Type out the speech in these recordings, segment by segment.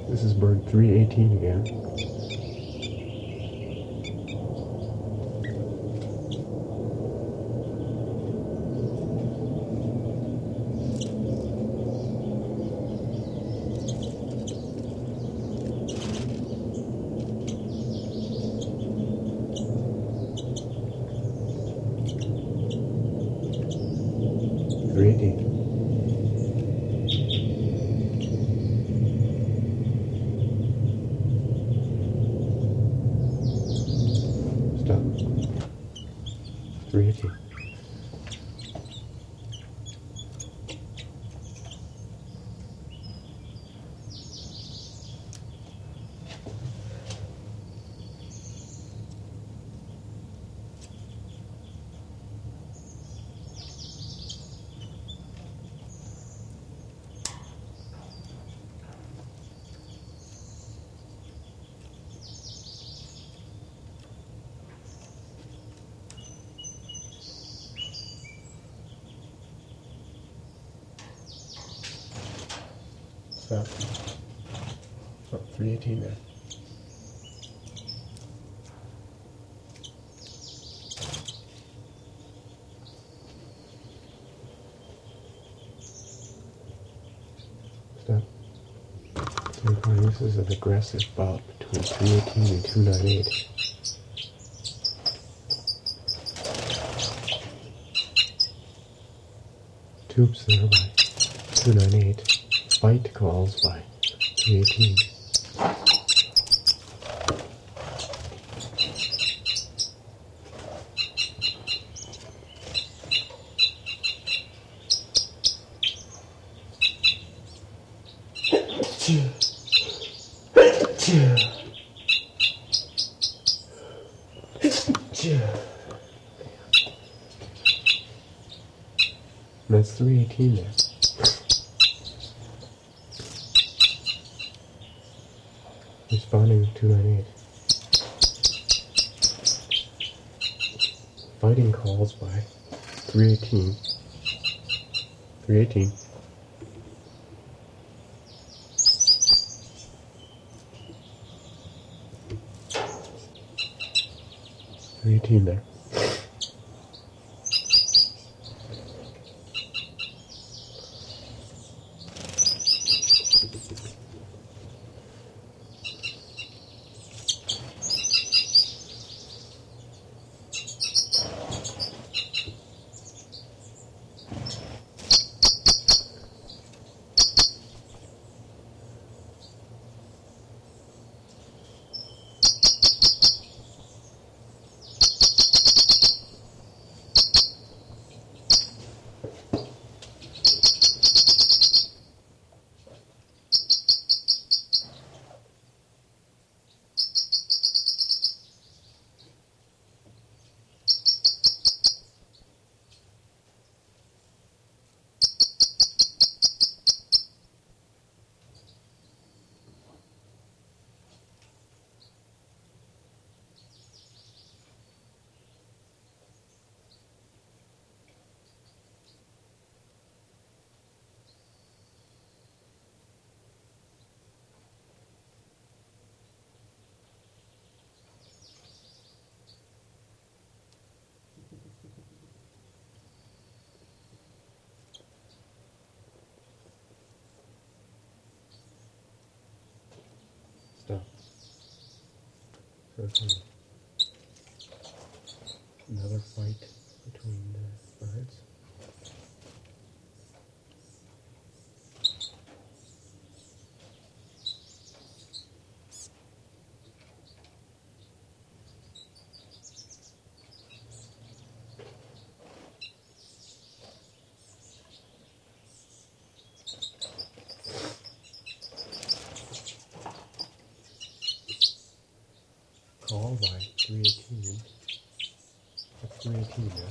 This is bird 318 again. Stop. 318. Stop. Oh, 318 there. Stop. This is an aggressive bout between 318 and 298. Tubes there by 298. Fight calls by 318. That's 318 there. Responding 298. Fighting calls by 318. 318. There. Stop. Okay. Another fight between the birds. Call by 318. That's 318 there.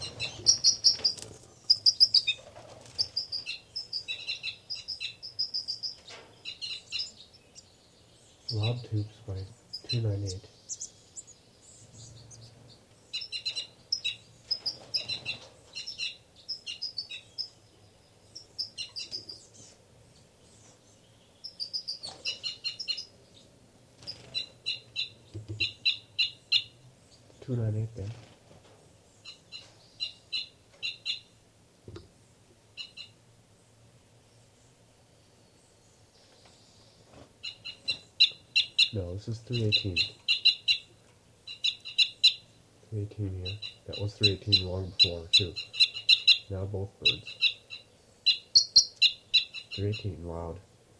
Lob tubes by 298. 298 then. No, this is 318. 318 here. That was 318 long before, too. Now both birds. 318 loud.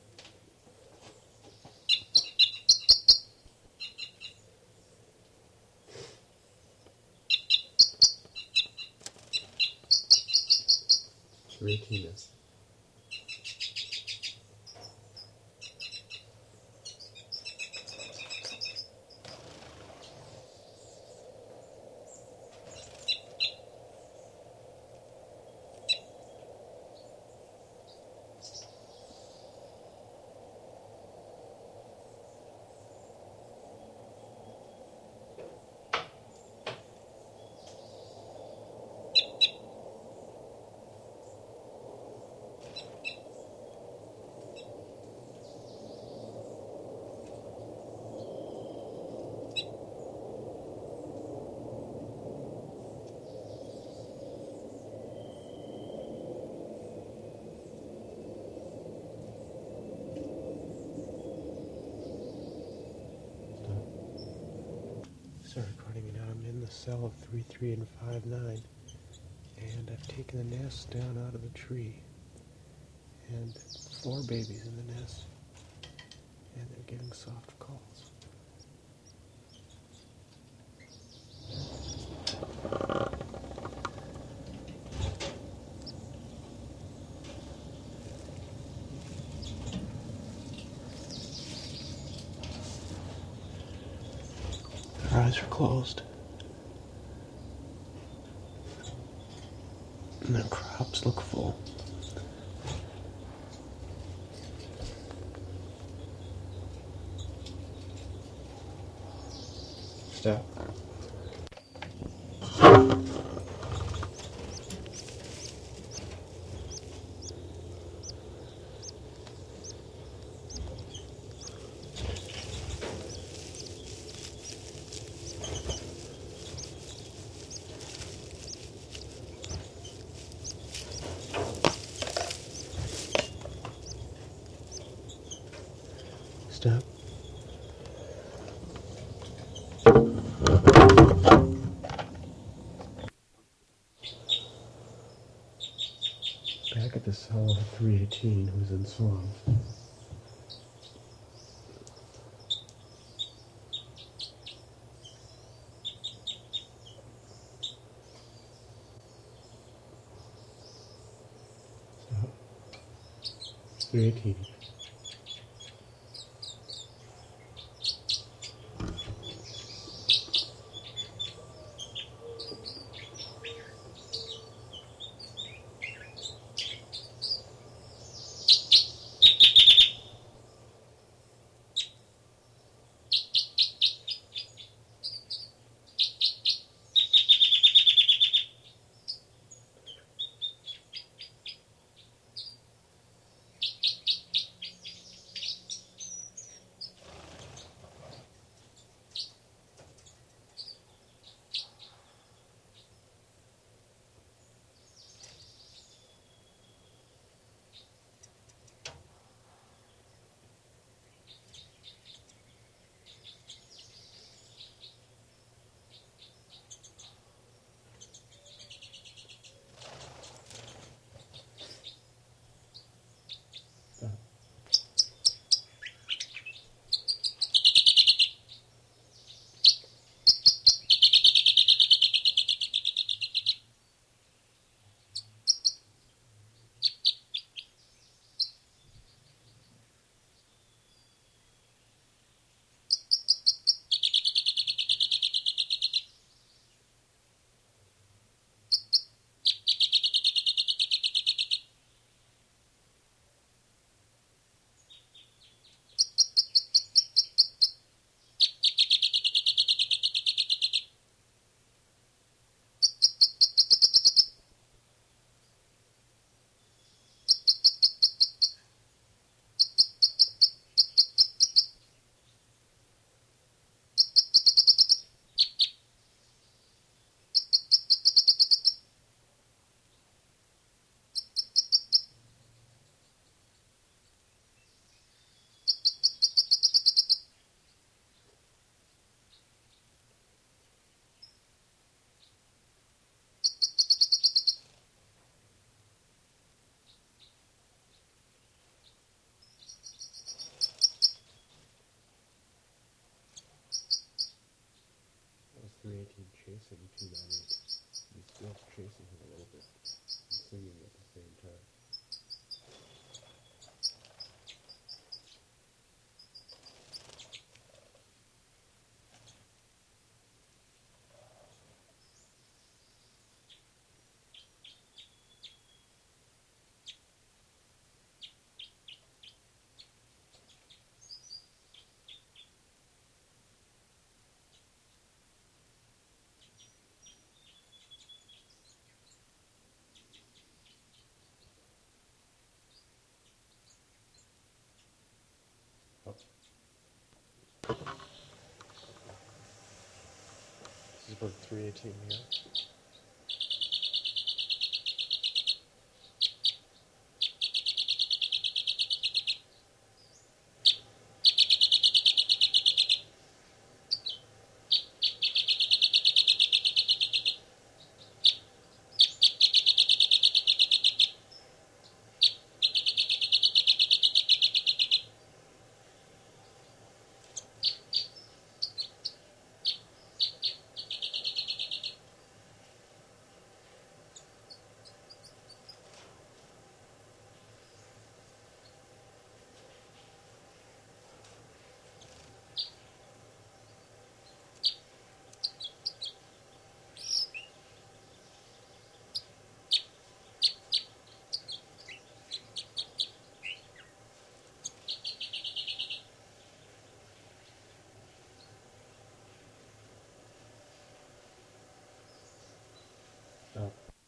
Three-18 Start recording now. I'm in the cell of 33 and 59, and I've taken the nest down out of the tree, and 4 babies in the nest, and they're giving soft calls. Their eyes are closed. And their crops look full. Stop. Stop. Back at the cell of 318, who's in song. Stop. 318. 318 chasing 298. He's still chasing him a little bit and singing at the same time. This is about 318 here.